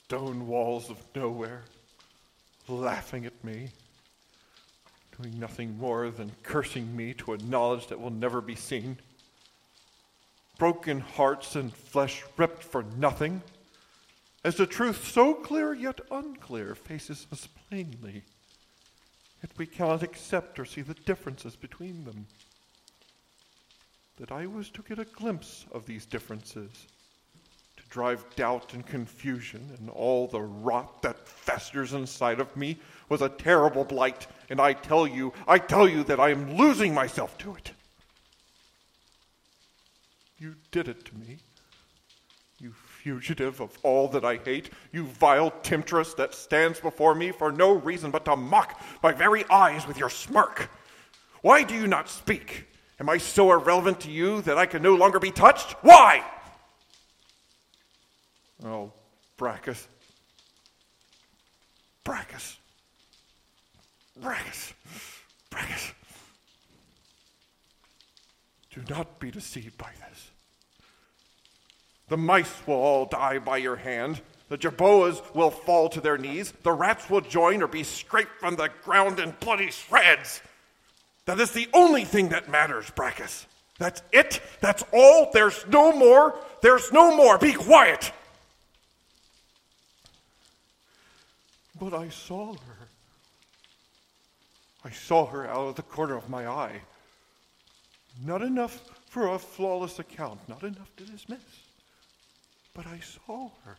stone walls of nowhere, laughing at me, doing nothing more than cursing me to a knowledge that will never be seen. Broken hearts and flesh ripped for nothing, as the truth so clear yet unclear faces us plainly, yet we cannot accept or see the differences between them. That I was to get a glimpse of these differences, to drive doubt and confusion and all the rot that festers inside of me was a terrible blight, and I tell you that I am losing myself to it. You did it to me, you fugitive of all that I hate, you vile temptress that stands before me for no reason but to mock my very eyes with your smirk. Why do you not speak? Am I so irrelevant to you that I can no longer be touched? Why? Oh, Brachus. Brachus. Brachus. Brachus. Do not be deceived by this. The mice will all die by your hand. The jerboas will fall to their knees. The rats will join or be scraped from the ground in bloody shreds. That is the only thing that matters, Brachus. That's it. That's all. There's no more. There's no more. Be quiet. But I saw her. I saw her out of the corner of my eye. Not enough for a flawless account. Not enough to dismiss. But I saw her.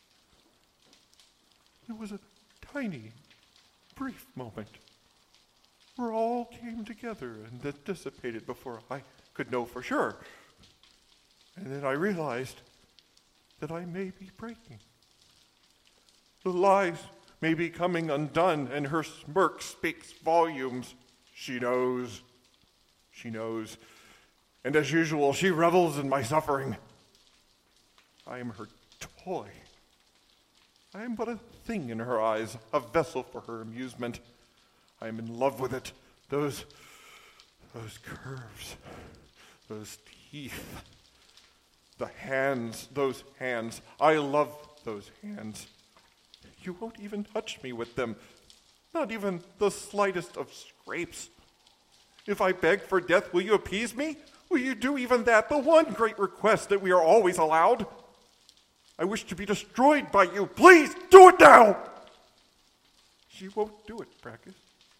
It was a tiny, brief moment where all came together and then dissipated before I could know for sure. And then I realized that I may be breaking. The lies may be coming undone, and her smirk speaks volumes. She knows. She knows. And as usual, she revels in my suffering. I am her toy. I am but a thing in her eyes, a vessel for her amusement. I am in love with it. Those curves, those teeth, the hands, those hands. I love those hands. You won't even touch me with them, not even the slightest of scrapes. If I beg for death, will you appease me? Will you do even that, the one great request that we are always allowed? I wish to be destroyed by you. Please, do it now! She won't do it, Brachus.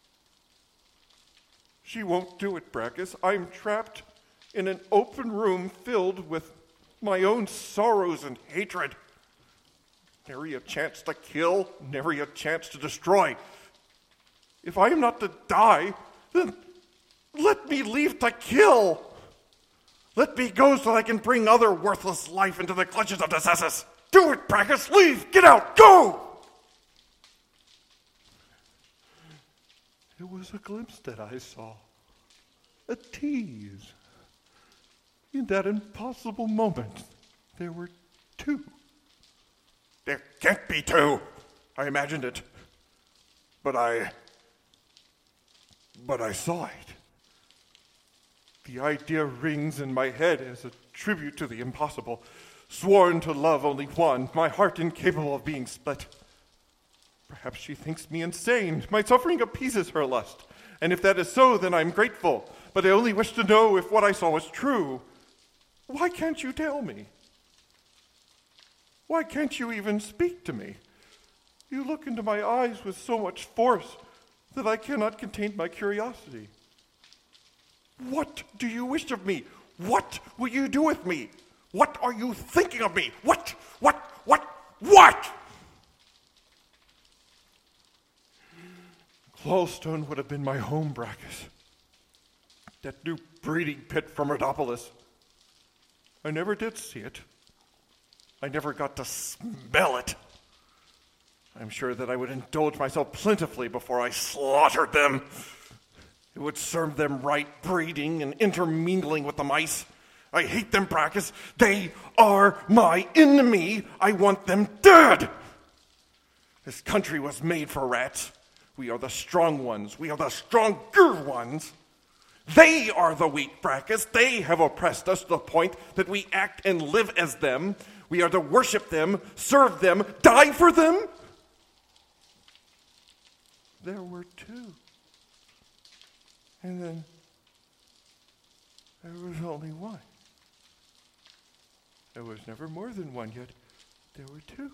She won't do it, Brachus. I'm trapped in an open room filled with my own sorrows and hatred. Nary a chance to kill, nary a chance to destroy. If I am not to die, then let me leave to kill. Let me go so that I can bring other worthless life into the clutches of Nessus. Do it, Brachus. Leave. Get out. Go. It was a glimpse that I saw. A tease. In that impossible moment, there were two. There can't be two. I imagined it. But I saw it. The idea rings in my head as a tribute to the impossible. Sworn to love only one, my heart incapable of being split. Perhaps she thinks me insane. My suffering appeases her lust. And if that is so, then I'm grateful. But I only wish to know if what I saw was true. Why can't you tell me? Why can't you even speak to me? You look into my eyes with so much force that I cannot contain my curiosity. What do you wish of me? What will you do with me? What are you thinking of me? What? Clawstone would have been my home, Brachus. That new breeding pit from Rhodopolis. I never did see it. I never got to smell it. I'm sure that I would indulge myself plentifully before I slaughtered them. It would serve them right, breeding and intermingling with the mice. I hate them, Brachus. They are my enemy. I want them dead. This country was made for rats. We are the strong ones. We are the stronger ones. They are the weak, Brachus. They have oppressed us to the point that we act and live as them. We are to worship them, serve them, die for them. There were two. And then there was only one. There was never more than one, yet there were two.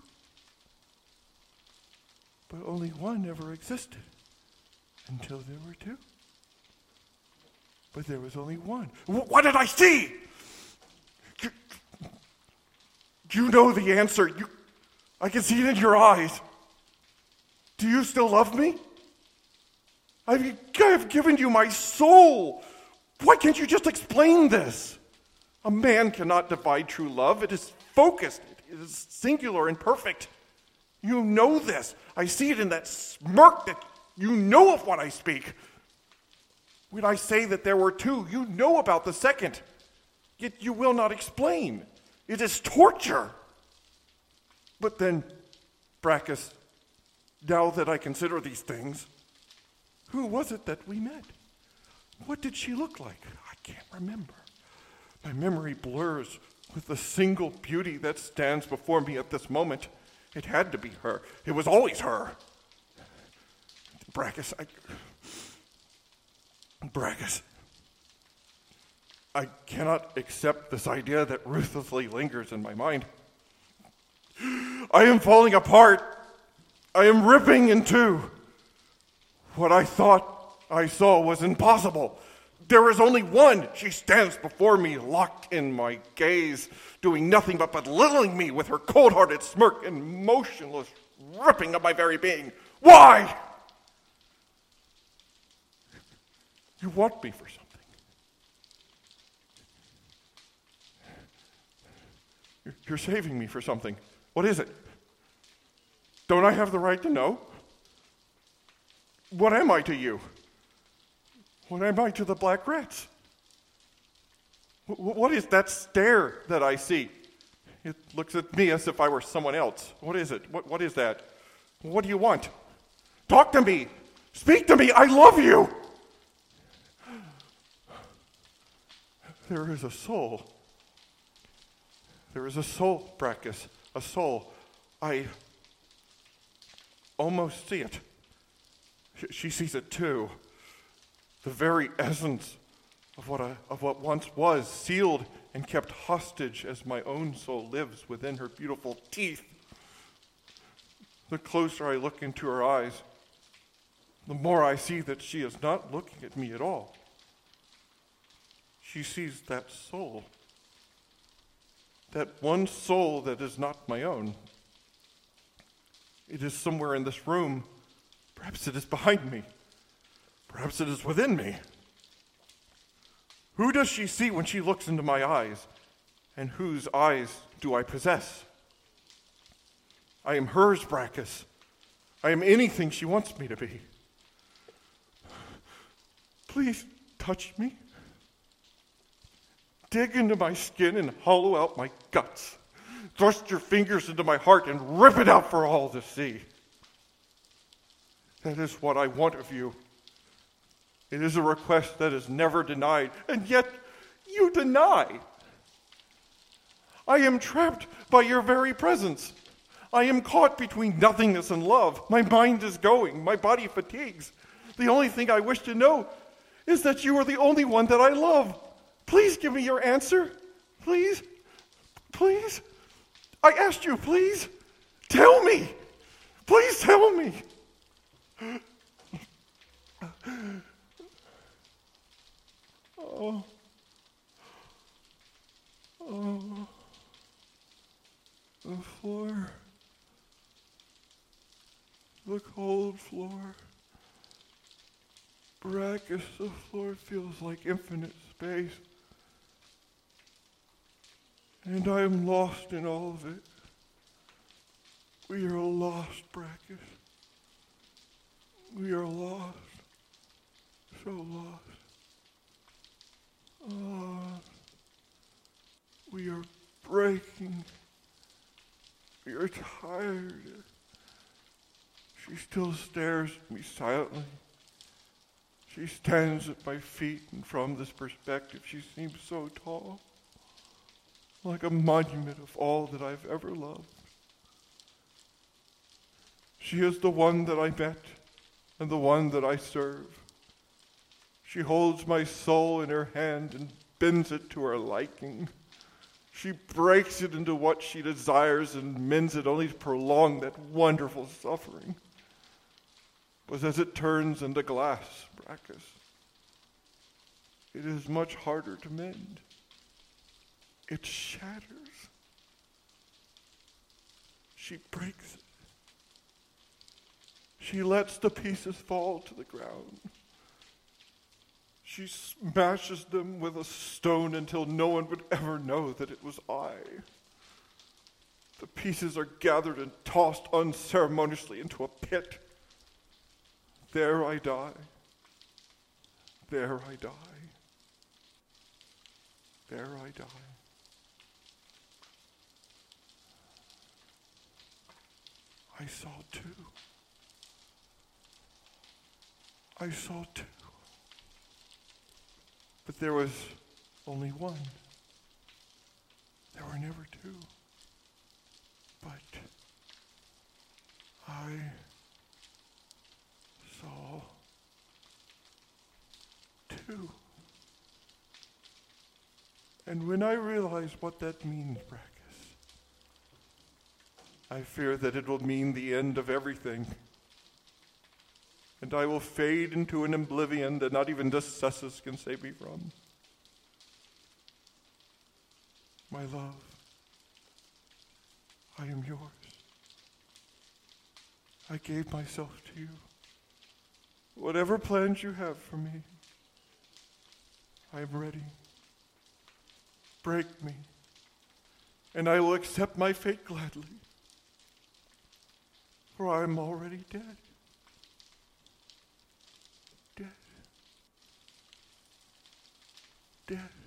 But only one ever existed until there were two. But there was only one. What did I see? You know the answer. I can see it in your eyes. Do you still love me? I have given you my soul. Why can't you just explain this? A man cannot divide true love. It is focused. It is singular and perfect. You know this. I see it in that smirk that you know of what I speak. When I say that there were two, you know about the second. Yet you will not explain. It is torture. But then, Brachus, now that I consider these things, who was it that we met? What did she look like? I can't remember. My memory blurs with the single beauty that stands before me at this moment. It had to be her. It was always her. Brachus, I cannot accept this idea that ruthlessly lingers in my mind. I am falling apart. I am ripping in two. What I thought I saw was impossible. There is only one. She stands before me, locked in my gaze, doing nothing but belittling me with her cold-hearted smirk and motionless ripping of my very being. Why? You want me for something. You're saving me for something. What is it? Don't I have the right to know? What am I to you? What am I to the black rats? What is that stare that I see? It looks at me as if I were someone else. What is it? What is that? What do you want? Talk to me. Speak to me. I love you. There is a soul. There is a soul, Brachus. A soul. I almost see it. She sees it too. The very essence of what once was, sealed and kept hostage as my own soul lives within her beautiful teeth. The closer I look into her eyes, the more I see that she is not looking at me at all. She sees that soul. That one soul that is not my own. It is somewhere in this room. Perhaps it is behind me. Perhaps it is within me. Who does she see when she looks into my eyes? And whose eyes do I possess? I am hers, Brachus. I am anything she wants me to be. Please touch me. Dig into my skin and hollow out my guts. Thrust your fingers into my heart and rip it out for all to see. That is what I want of you. It is a request that is never denied, and yet you deny. I am trapped by your very presence. I am caught between nothingness and love. My mind is going, my body fatigues. The only thing I wish to know is that you are the only one that I love. Please give me your answer. Please. Please. I asked you, please. Tell me. Please tell me. Oh. Oh. The floor. The cold floor. Brachus, the floor feels like infinite space. And I am lost in all of it. We are lost, Brachus. We are lost. So lost. We are breaking. We are tired. She still stares at me silently. She stands at my feet, and from this perspective, she seems so tall. like a monument of all that I've ever loved. She is the one that I met and the one that I serve. She holds my soul in her hand and bends it to her liking. She breaks it into what she desires and mends it only to prolong that wonderful suffering. But as it turns into glass, Brachus, it is much harder to mend. It shatters. She breaks it. She lets the pieces fall to the ground. She smashes them with a stone until no one would ever know that it was I. The pieces are gathered and tossed unceremoniously into a pit. There I die. There I die. There I die. I saw two. I saw two. But there was only one. There were never two. But I saw two. And when I realize what that means, Brachus, I fear that it will mean the end of everything. And I will fade into an oblivion that not even Cessus can save me from. My love, I am yours. I gave myself to you. Whatever plans you have for me, I am ready. Break me, and I will accept my fate gladly, for I am already dead. Dead.